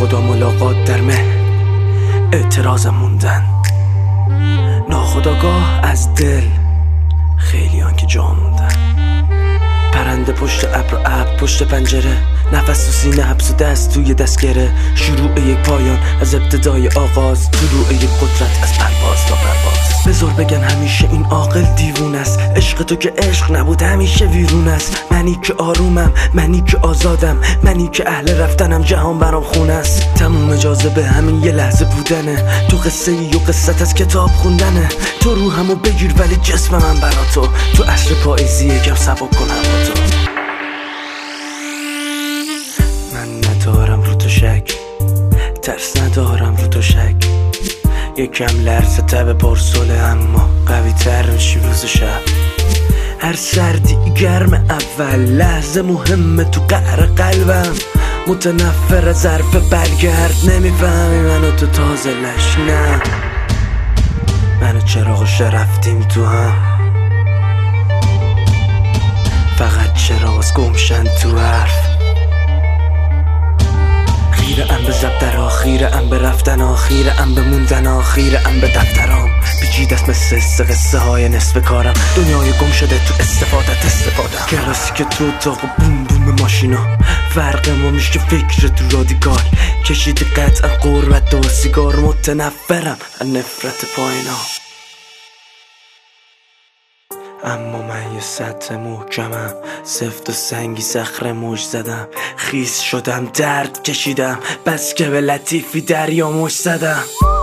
ناخدا ملاقات در مه اعتراضم موندن، ناخداگاه از دل خیلیان که جا موندن. پرنده پشت ابر و ابر پشت پنجره، نفس تو سینه حبس و دست توی دستگره. شروع یک پایان از ابتدای آغاز، طلوع یک قدرت از پرواز تا پرواز. بذار بگن همیشه این عاقل دیوون است، عشق تو که عشق نبود همیشه ویرون است. منی که آرومم، منی که آزادم، منی که اهل رفتنم، جهان برام خونه است. تموم اجازه به همین یه لحظه بودنه، تو قصه ای و قصت از کتاب خوندنه. تو روحمو بگیر ولی جسم من برا تو عصر پاییزی یکم سبک کن هوا تو. من ندارم رو تو شک، ترس ندارم رو تو شک. یکم لرزه تب پرسوله اما قوی تر میشی روز و شب. هر سردی گرم اول لحظه مهمه تو قهر قلبم. متنفر از ظرف برگرد، نمیفهمی منو تو تازه لش. نه منو چراغش رفتیم تو هم، فقط چراغ گمشن تو حرف. خیره ام به زبدر، آخیره ام به رفتن، آخیره ام به موندن، آخیره ام به دفترام. پیچیده است مثل قصه های نصف کارم، دنیای گم شده تو استفادم. کلاسیک تو اتاق و بوم بوم ماشینا، فرق ما میشه فکر تو رادیکال. کشیدی قطعا قربت و سیگار، متنفرم از نفرت پایینا. اما من یه سطح محکمم، سفت و سنگی صخره موج زدم. خیس شدم درد کشیدم، بس که به لطیفی دریا موج زدم.